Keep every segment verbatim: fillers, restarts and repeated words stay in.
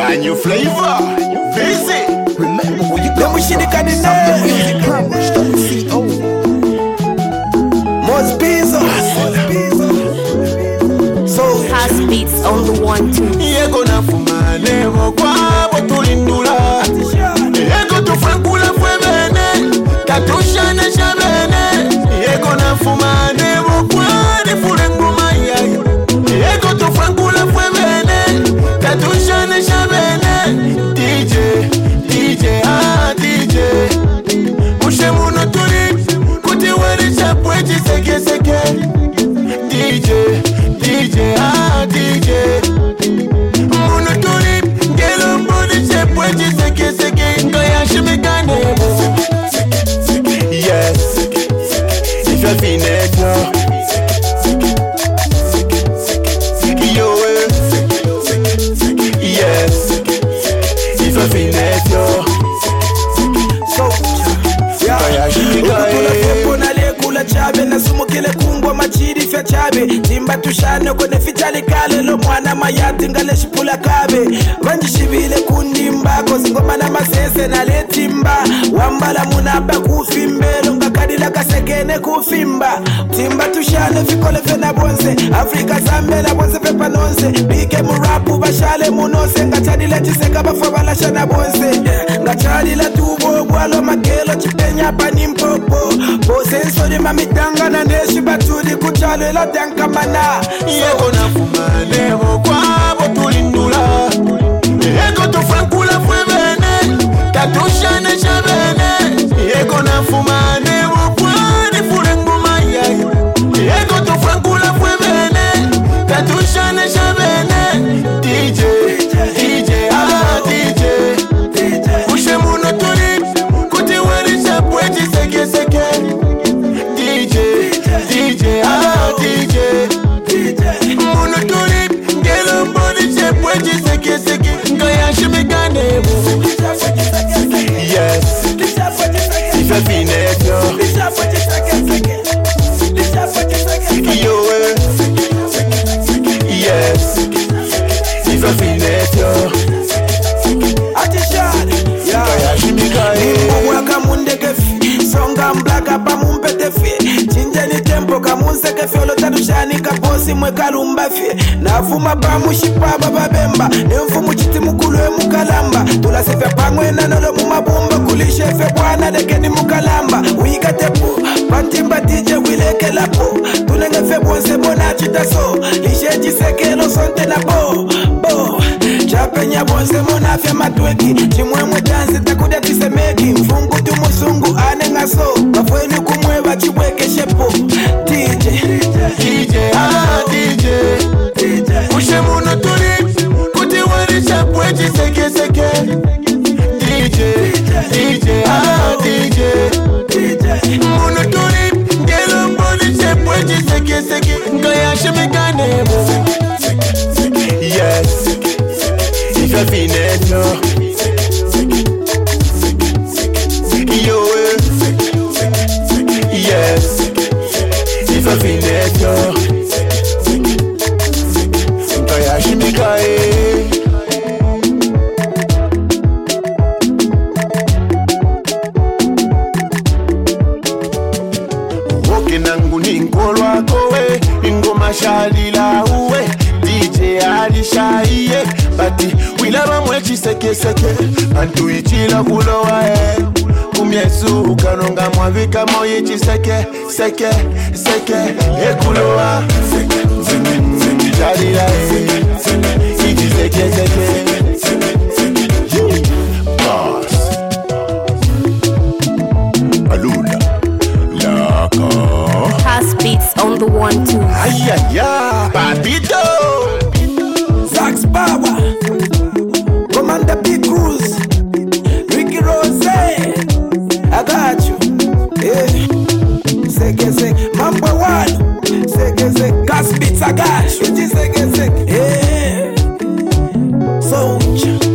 A new flavor. Visit. Remember where you Let me see the kind of music powers, don't see oh. Most Bezos. So House beats on the one two. Yego na fumane kwa botulindula. Yego tu frankula fue bene. Katusha na shabene. Yego na fumane kwa de fulengu maya. Yego tu frankula fue bene. Katusha na shabene. D J, D J, ah D J. Mushe muno turi kuti wari chapweji seke seke. D J, D J, ah D J. Muno turi ngelo mbodi chapweji seke seke. Ngoya shimigane. Yes, if you're feeling it, yo, yes, if you're feeling it, yo. So Kula kula chabe na sumu kile kungwa machiri fya chabe timba tushane kone fichali kale lo mwana mayati ngale shipula kabe vanji shibile kundimba kozi ngoma na masese na letimba wambala munaba kufimbelo ngakadila kasekene kufimba timba tushane fikole fena bonse Afrika zambela bonse pepa nonse bike murapu bashale munose ngachadila chiseka bafabala shana bonse ngachadila tubo gwalo magelo chipenya pani mpopo bosenso de mamitanga na neshi batuli kuchale la tankamana yego na fumane kwa botulindula yego to frankula fue bene katusha na shabene yego na fumane kwa de fulengu maya yego to frankula fue bene katusha na shabene D J D J ah D J ushe muno turi kuti wari chapweji seke seke D J D J ah D J muno turi ngelo mbodi chapweji seke seke ngoya shimigane. Yes, if you're feeling it, yo. Yo, yes, if you're feeling it, yo. Atishad, yeah. Mwaka mundekefi, songa mblaka pa mumpetefi. Chinjeni tempo kamunse kefiolo tadushani kaposi mwekalumbafi. Nafuma pa mushipa bababemba, nemfumu chiti mukulwe mukalamba. Tula sefe pangwe na nolo mumabumba, kulishe fe bwana dekeni mukalamba. Uiga tepo, pantimba D J wileke lapo. Tunenge fe bonse bona chita so, lishe chisekelo sonte na bo, bo. Chapenya bonse mona fe matweki, chimwemwe tanzi takuda tisemeki. Mfungu tu musungu anenga so, kafweni kumweba chibweke shepo. D J, D J, ah D J ushe muno turi, kuti wari chapweji seke seke. D J, D J, ah D J muno turi, ngelo mbodi chapweji seke seke. Ngoya shimigane. Yes, if you're feeling it, yo. Yo, yes, if you're feeling it, yo. Ngoya shimigane. Woke nangu ninkolwa kowe, ingoma shalila uwe. D J alishaiye, bati wilaba mwechi seke seke. Antu ichila kulowa e, kumyesu ukanonga mwavika moye chiseke seke seke. E kulowa, jalila e, iji seke seke. Boss Alula Laka House beats on the one two. Ay ay ay Papito Zax Baba, Commander B Cruz, Ricky Rose, I got you. Yeah. Seke seke, Mamba One, seke seke, Gas Beats I got you. Seke seke, yeah. Soldier.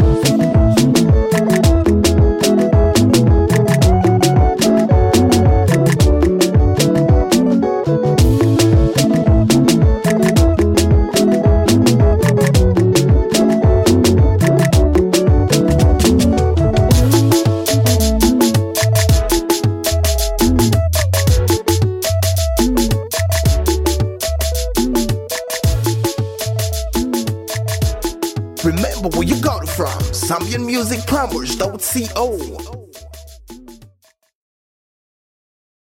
got it from? Zambian Music Promos dot co.